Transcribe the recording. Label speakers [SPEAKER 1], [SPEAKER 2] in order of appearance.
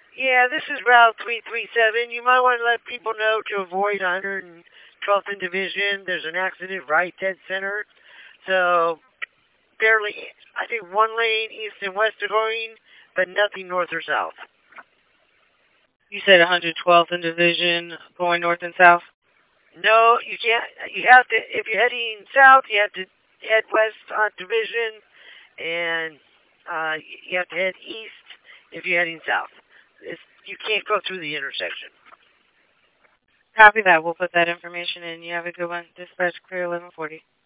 [SPEAKER 1] Yeah, this is Route 337. You might want to let people know to avoid 112th Division. There's an accident right dead center. So, barely, I think one lane east and west are going, but nothing north or south.
[SPEAKER 2] You said 112th and Division going north and south?
[SPEAKER 1] No, you can't. You have to, if you're heading south, you have to head west on Division, and you have to head east if you're heading south. You can't go through the intersection.
[SPEAKER 2] Copy that. We'll put that information in. You have a good one. Dispatch clear 1140.